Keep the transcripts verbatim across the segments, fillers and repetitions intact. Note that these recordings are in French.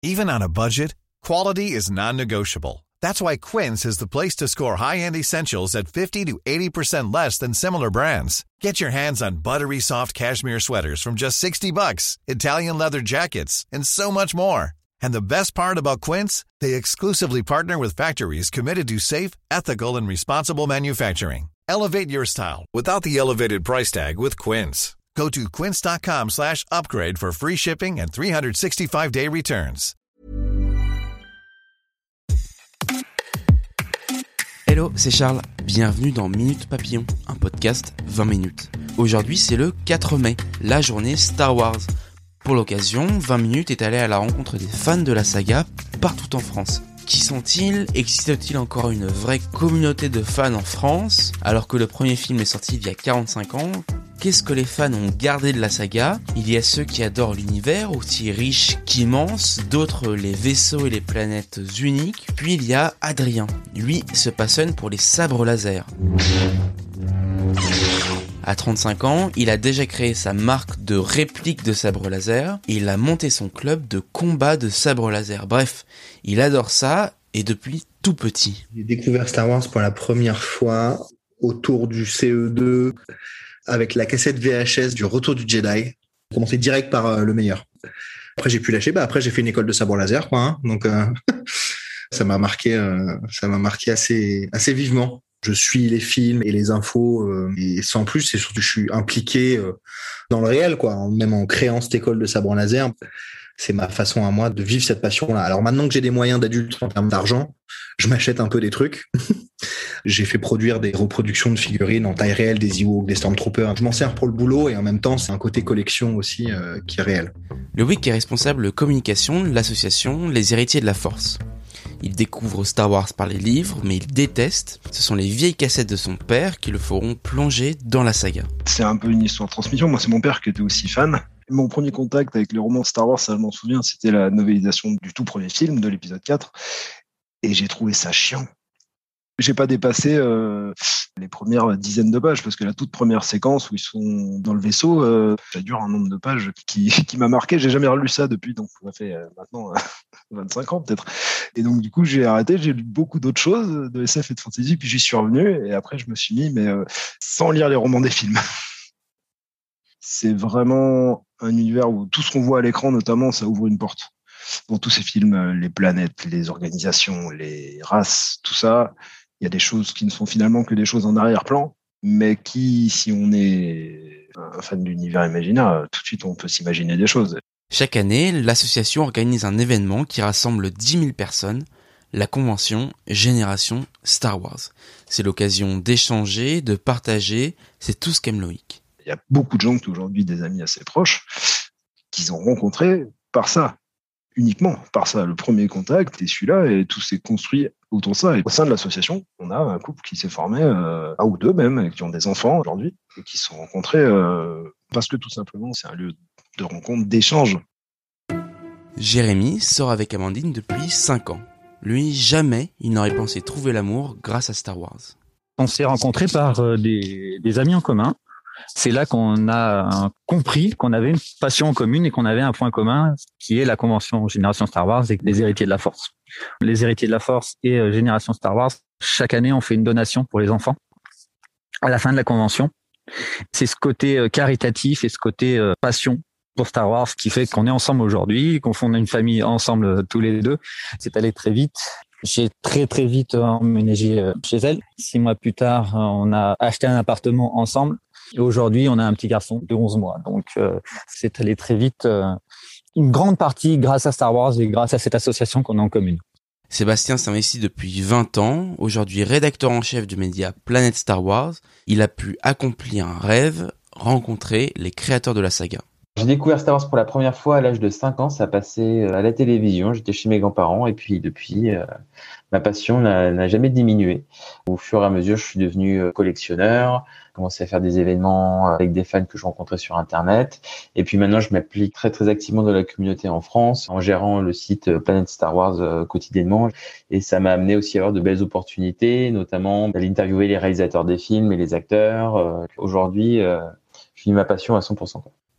Even on a budget, quality is non-negotiable. That's why Quince is the place to score high-end essentials at fifty to eighty percent less than similar brands. Get your hands on buttery soft cashmere sweaters from just sixty bucks, Italian leather jackets, and so much more. And the best part about Quince, they exclusively partner with factories committed to safe, ethical, and responsible manufacturing. Elevate your style without the elevated price tag with Quince. Go to quince.com slash upgrade for free shipping and three sixty-five day returns. Hello, c'est Charles. Bienvenue dans Minute Papillon, un podcast vingt minutes. Aujourd'hui, c'est le quatre mai, la journée Star Wars. Pour l'occasion, vingt minutes est allé à la rencontre des fans de la saga partout en France. Qui sont-ils ? Existe-t-il encore une vraie communauté de fans en France, alors que le premier film est sorti il y a quarante-cinq ans ? Qu'est-ce que les fans ont gardé de la saga ? Il y a ceux qui adorent l'univers, aussi riche qu'immense, d'autres les vaisseaux et les planètes uniques, puis il y a Adrien. Lui se passionne pour les sabres laser. À trente-cinq ans, il a déjà créé sa marque de réplique de sabre laser et il a monté son club de combat de sabre laser. Bref, il adore ça et depuis tout petit. J'ai découvert Star Wars pour la première fois autour du C E deux avec la cassette V H S du Retour du Jedi. J'ai commencé direct par euh, le meilleur. Après, j'ai pu lâcher. Bah, après, j'ai fait une école de sabre laser, quoi. Hein, donc, euh, ça m'a marqué, euh, ça m'a marqué assez, assez vivement. Je suis les films et les infos euh, et sans plus, c'est surtout que je suis impliqué euh, dans le réel, quoi. Même en créant cette école de sabre laser, c'est ma façon à moi de vivre cette passion-là. Alors maintenant que j'ai des moyens d'adulte en termes d'argent, je m'achète un peu des trucs. J'ai fait produire des reproductions de figurines en taille réelle des Ewoks, des Stormtroopers. Je m'en sers pour le boulot et en même temps, c'est un côté collection aussi euh, qui est réel. Loïc est responsable communication de l'association Les Héritiers de la Force. Il découvre Star Wars par les livres, mais il déteste. Ce sont les vieilles cassettes de son père qui le feront plonger dans la saga. C'est un peu une histoire de transmission. Moi, c'est mon père qui était aussi fan. Mon premier contact avec les romans Star Wars, ça je m'en souviens, c'était la novélisation du tout premier film, de l'épisode quatre. Et j'ai trouvé ça chiant. J'ai pas dépassé euh, les premières dizaines de pages, parce que la toute première séquence où ils sont dans le vaisseau, euh, ça dure un nombre de pages qui, qui m'a marqué. J'ai jamais relu ça depuis, donc ça fait euh, maintenant euh, vingt-cinq ans peut-être. Et donc du coup, j'ai arrêté, j'ai lu beaucoup d'autres choses, de S F et de fantasy, puis j'y suis revenu, et après je me suis mis, mais euh, sans lire les romans des films. C'est vraiment un univers où tout ce qu'on voit à l'écran, notamment, ça ouvre une porte. Dans tous ces films, les planètes, les organisations, les races, tout ça, il y a des choses qui ne sont finalement que des choses en arrière-plan, mais qui, si on est un fan de l'univers imaginaire, tout de suite on peut s'imaginer des choses. Chaque année, l'association organise un événement qui rassemble dix mille personnes, la convention Génération Star Wars. C'est l'occasion d'échanger, de partager, c'est tout ce qu'aime Loïc. Il y a beaucoup de gens qui ont aujourd'hui des amis assez proches, qu'ils ont rencontrés par ça, uniquement par ça. Le premier contact est celui-là et tout s'est construit autour de ça. Et au sein de l'association, on a un couple qui s'est formé, euh, un ou deux même, qui ont des enfants aujourd'hui, et qui se sont rencontrés euh, parce que tout simplement, c'est un lieu de rencontre, d'échange. Jérémy sort avec Amandine depuis cinq ans. Lui, jamais il n'aurait pensé trouver l'amour grâce à Star Wars. On s'est rencontrés par euh, des, des amis en commun. C'est là qu'on a compris qu'on avait une passion commune et qu'on avait un point commun qui est la convention Génération Star Wars et les Héritiers de la Force. Les Héritiers de la Force et Génération Star Wars, chaque année, on fait une donation pour les enfants à la fin de la convention. C'est ce côté caritatif et ce côté passion pour Star Wars qui fait qu'on est ensemble aujourd'hui, qu'on fonde une famille ensemble tous les deux. C'est allé très vite. J'ai très très vite emménagé chez elle. Six mois plus tard, on a acheté un appartement ensemble. Et aujourd'hui, on a un petit garçon de onze mois. Donc, euh, c'est allé très vite. Euh, une grande partie grâce à Star Wars et grâce à cette association qu'on a en commune. Sébastien s'investit depuis vingt ans. Aujourd'hui rédacteur en chef du média Planète Star Wars, il a pu accomplir un rêve, rencontrer les créateurs de la saga. J'ai découvert Star Wars pour la première fois à l'âge de cinq ans, ça passait à la télévision, j'étais chez mes grands-parents et puis depuis, euh, ma passion n'a, n'a jamais diminué. Au fur et à mesure, je suis devenu collectionneur, commencé à faire des événements avec des fans que je rencontrais sur Internet et puis maintenant, je m'applique très très activement dans la communauté en France en gérant le site Planète Star Wars euh, quotidiennement et ça m'a amené aussi à avoir de belles opportunités, notamment d'aller interviewer les réalisateurs des films et les acteurs. Euh, aujourd'hui, euh, je vis ma passion à cent pour cent.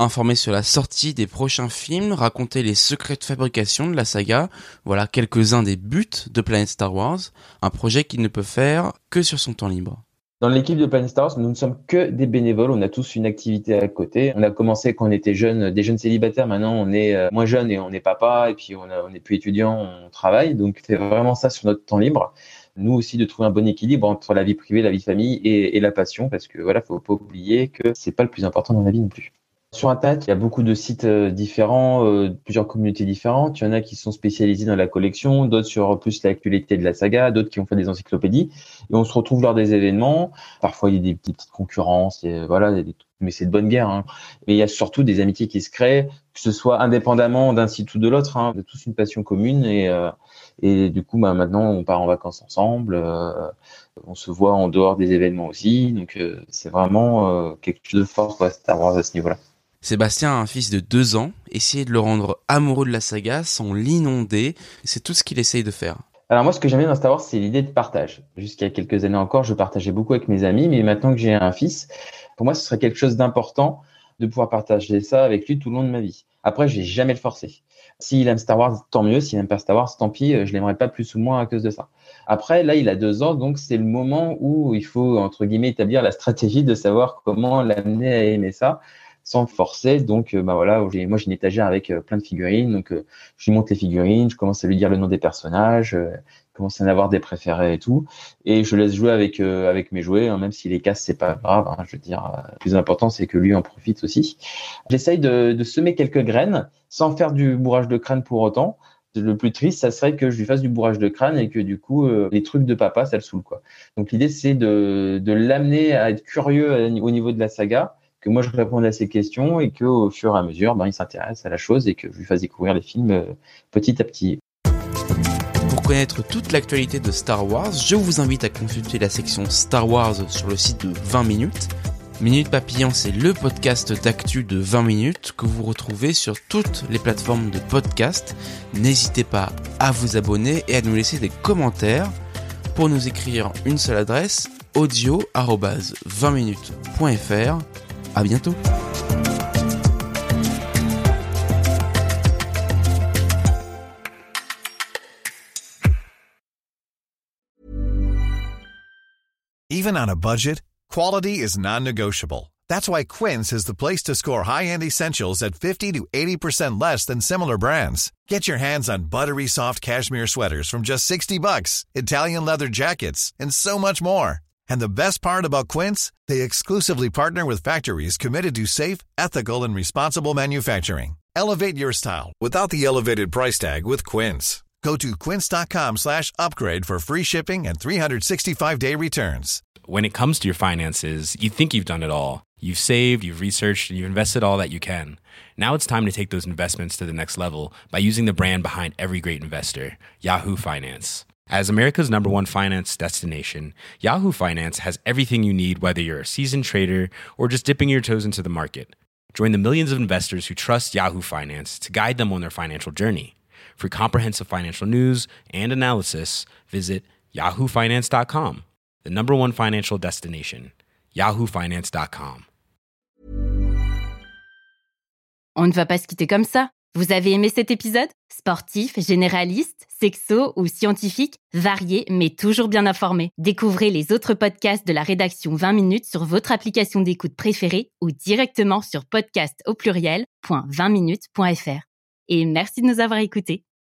informer sur la sortie des prochains films, raconter les secrets de fabrication de la saga. Voilà quelques-uns des buts de Planète Star Wars, un projet qu'il ne peut faire que sur son temps libre. Dans l'équipe de Planète Star Wars, nous ne sommes que des bénévoles. On a tous une activité à côté. On a commencé quand on était jeunes, des jeunes célibataires. Maintenant, on est moins jeunes et on est papa. Et puis, on a, on n'est plus étudiant, on travaille. Donc, c'est vraiment ça sur notre temps libre. Nous aussi, de trouver un bon équilibre entre la vie privée, la vie de famille et, et la passion. Parce que voilà, faut pas oublier que c'est pas le plus important dans la vie non plus. Sur Internet, il y a beaucoup de sites différents, euh, plusieurs communautés différentes. Il y en a qui sont spécialisés dans la collection, d'autres sur plus l'actualité de la saga, d'autres qui ont fait des encyclopédies. Et on se retrouve lors des événements. Parfois, il y a des, des petites concurrences, et voilà, des, mais c'est de bonne guerre. Hein. Mais il y a surtout des amitiés qui se créent, que ce soit indépendamment d'un site ou de l'autre. Hein. On a tous une passion commune et, euh, et du coup, bah, maintenant, on part en vacances ensemble. Euh, on se voit en dehors des événements aussi. Donc, euh, c'est vraiment euh, quelque chose de fort pour Star Wars à ce niveau-là. Sébastien a un fils de deux ans. Essayer de le rendre amoureux de la saga sans l'inonder, c'est tout ce qu'il essaye de faire. Alors moi, ce que j'aime bien dans Star Wars, c'est l'idée de partage. Jusqu'à quelques années encore, je partageais beaucoup avec mes amis, mais maintenant que j'ai un fils, pour moi, ce serait quelque chose d'important de pouvoir partager ça avec lui tout le long de ma vie. Après, je vais jamais le forcer. S'il aime Star Wars, tant mieux. S'il n'aime pas Star Wars, tant pis. Je l'aimerais pas plus ou moins à cause de ça. Après, là, il a deux ans, donc c'est le moment où il faut, entre guillemets, établir la stratégie de savoir comment l'amener à aimer ça sans le forcer. Donc, bah voilà, j'ai, moi j'ai une étagère avec plein de figurines, donc euh, je lui montre les figurines, je commence à lui dire le nom des personnages, euh, je commence à en avoir des préférés et tout, et je laisse jouer avec euh, avec mes jouets, hein, même s'il les casse, c'est pas grave. Hein, je veux dire, euh, le plus important c'est que lui en profite aussi. J'essaye de, de semer quelques graines sans faire du bourrage de crâne pour autant. Le plus triste, ça serait que je lui fasse du bourrage de crâne et que du coup, euh, les trucs de papa, ça le saoule, quoi. Donc l'idée, c'est de de l'amener à être curieux au niveau de la saga, que moi je réponde à ses questions et qu'au fur et à mesure, ben, il s'intéresse à la chose et que je lui fasse découvrir les films euh, petit à petit. Pour connaître toute l'actualité de Star Wars, je vous invite à consulter la section Star Wars sur le site de vingt minutes. Minute Papillon, c'est le podcast d'actu de vingt minutes que vous retrouvez sur toutes les plateformes de podcast. N'hésitez pas à vous abonner et à nous laisser des commentaires. Pour nous écrire, une seule adresse, audio arobase vingt minutes point f r. À bientôt. Even on a budget, quality is non-negotiable. That's why Quince is the place to score high-end essentials at fifty to eighty percent less than similar brands. Get your hands on buttery soft cashmere sweaters from just sixty bucks, Italian leather jackets, and so much more. And the best part about Quince, they exclusively partner with factories committed to safe, ethical, and responsible manufacturing. Elevate your style without the elevated price tag with Quince. Go to quince.com slash upgrade for free shipping and three sixty-five day returns. When it comes to your finances, you think you've done it all. You've saved, you've researched, and you've invested all that you can. Now it's time to take those investments to the next level by using the brand behind every great investor, Yahoo Finance. As America's number one finance destination, Yahoo Finance has everything you need, whether you're a seasoned trader or just dipping your toes into the market. Join the millions of investors who trust Yahoo Finance to guide them on their financial journey. For comprehensive financial news and analysis, visit yahoo finance dot com, the number one financial destination, yahoo finance dot com. On ne va pas se quitter comme ça. Vous avez aimé cet épisode ? Sportif, généraliste, sexo ou scientifique, varié mais toujours bien informé. Découvrez les autres podcasts de la rédaction vingt minutes sur votre application d'écoute préférée ou directement sur podcast au pluriel point vingt minutes point f r. Et merci de nous avoir écoutés.